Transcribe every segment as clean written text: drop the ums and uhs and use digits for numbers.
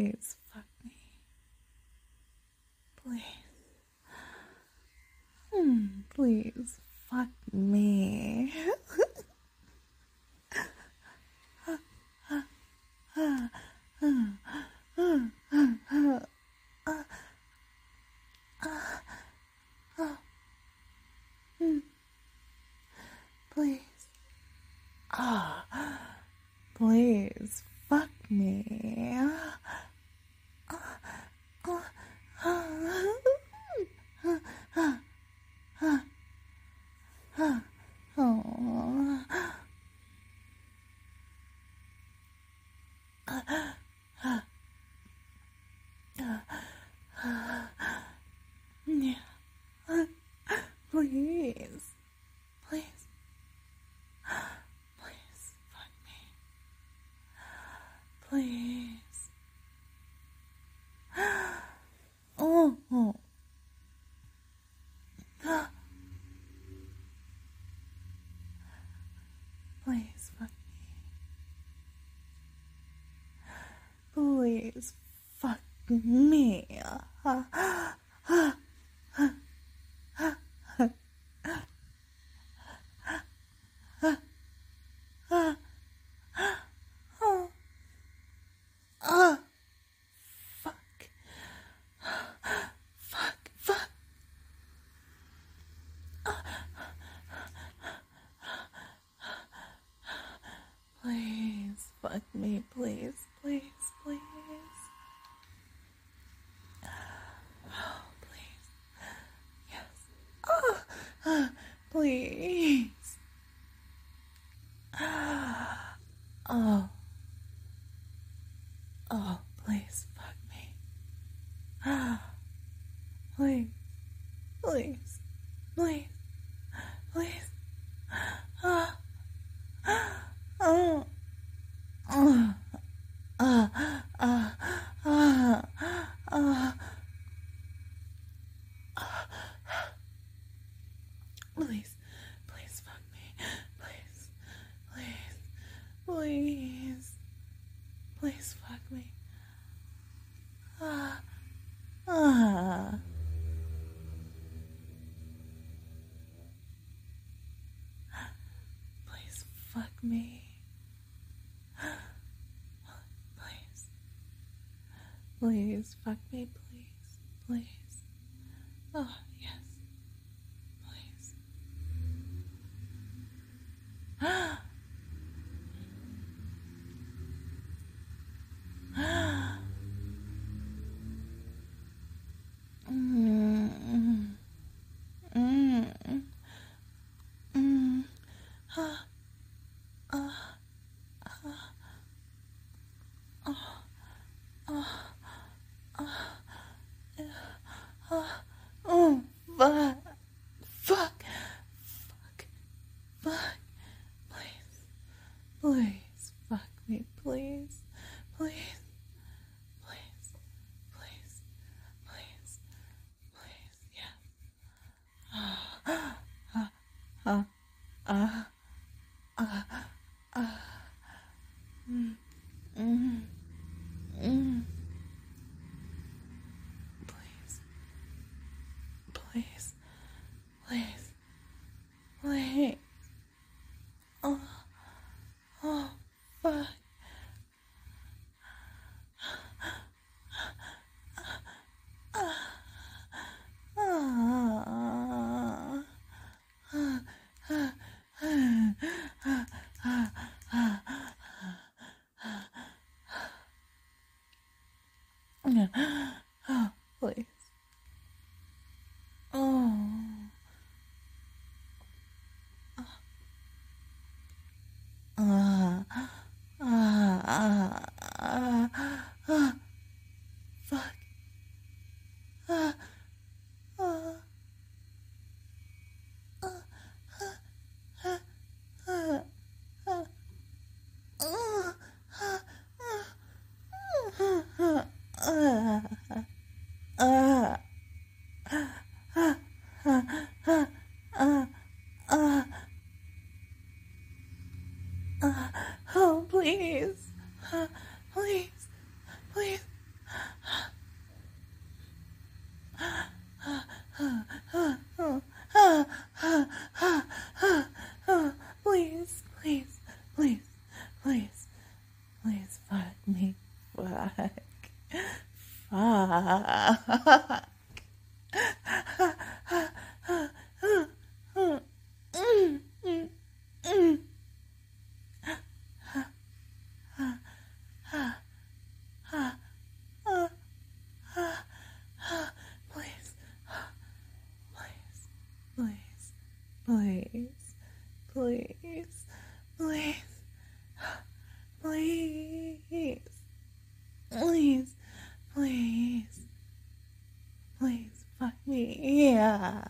Please fuck me. Please. Please fuck me. Please. Please fuck me. Yeah. Please. Please. Please fuck me. Please. Oh. Please fuck me. Please fuck me. Fuck. Please fuck me, please. Oh, please. Yes. Please. Oh, please fuck me. Please. Please fuck me. Please fuck me. Please fuck me. Please fuck me, please. Oh, yes. Please. Fuck. Please fuck me, please. Yeah. Please. Oh, fuck. Oh, please. Oh. Fuck. Oh, please. Please. Please, please, please, please, please, please, please, please, please, fuck me, yeah.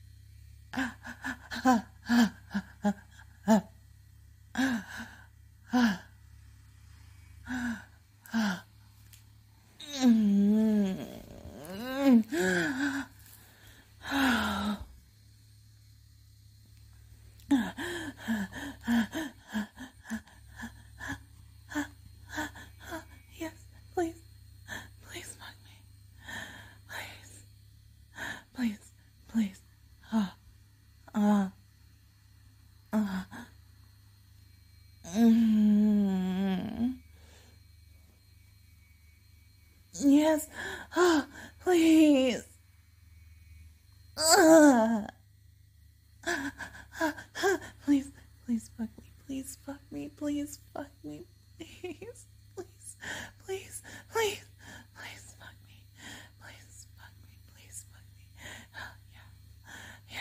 Yes, please, please fuck me, please, please, please, uh, yes, please, please, please fuck me, please fuck me, please fuck me, please, please, please, please, please fuck me, please fuck me, please fuck me, yeah,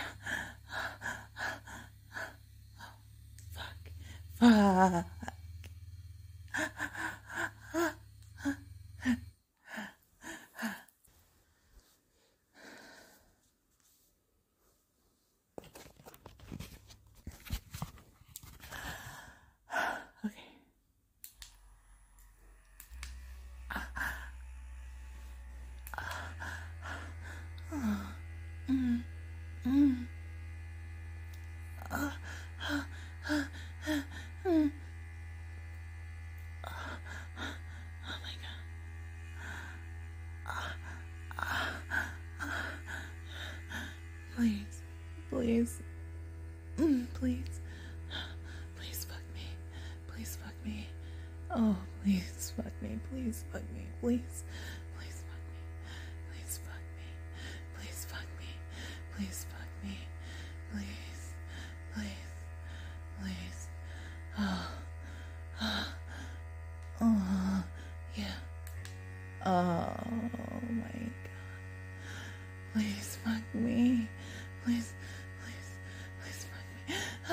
yeah, fuck, okay. Oh my god. Please, please, please, please fuck me. Please fuck me. Oh, please fuck me. Please fuck me. Please, please fuck me. Please fuck me. Please fuck me. Please fuck me. Please, please, please. Oh, oh, yeah. Oh my god. Please fuck me. Please, please, please fuck me.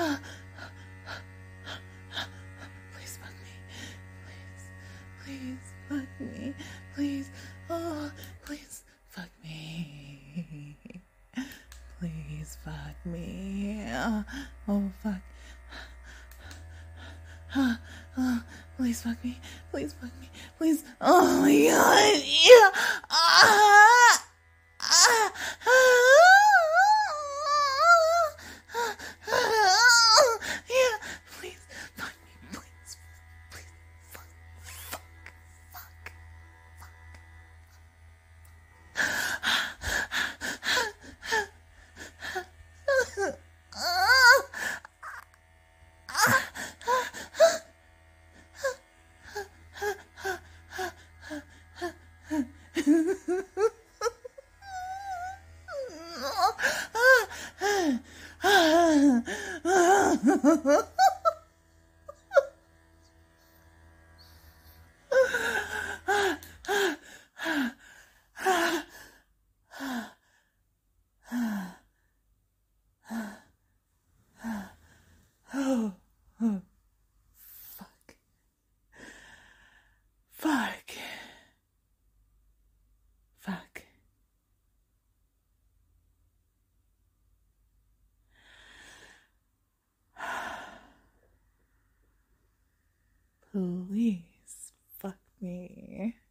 Please fuck me. Please, please fuck me. Please, oh, please fuck me. Please fuck me. Oh, fuck. Please fuck me. Please fuck me. Please. Oh my god. Yeah. Yeah. Please fuck me. Please. Please. Fuck. Fuck. Fuck. Oh, oh, fuck. Fuck. Fuck. Please fuck me.